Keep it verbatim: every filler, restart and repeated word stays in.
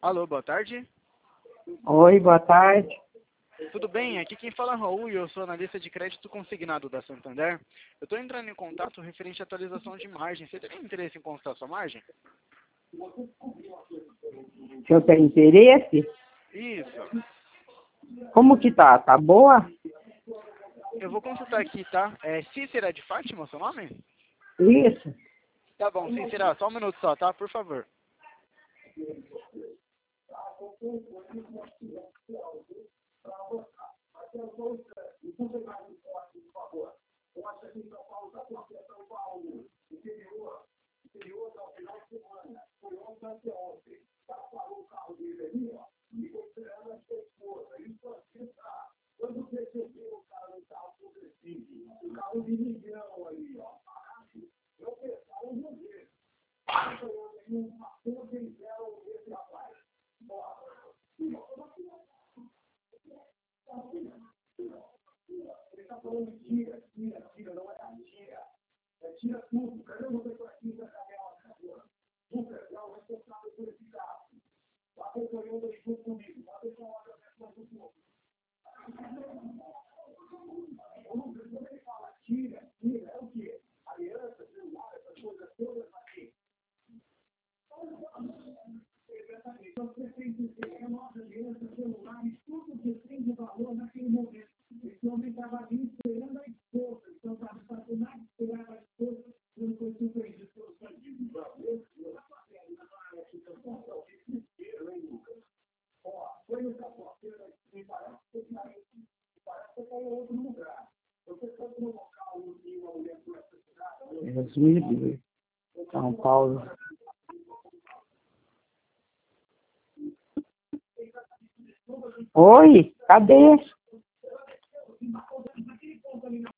Alô, boa tarde. Oi, boa tarde. Tudo bem? Aqui quem fala é Raul e eu sou analista de crédito consignado da Santander. Eu estou entrando em contato referente à atualização de margem. Você teria interesse em consultar sua margem? Se eu tenho interesse, Isso. como que tá? Tá boa? Eu vou consultar aqui, tá? É Cícera de Fátima, seu nome? Isso. Tá bom, Cícera, só um minuto só, tá? Por favor. Deus me livre. São Paulo. Oi, cadê?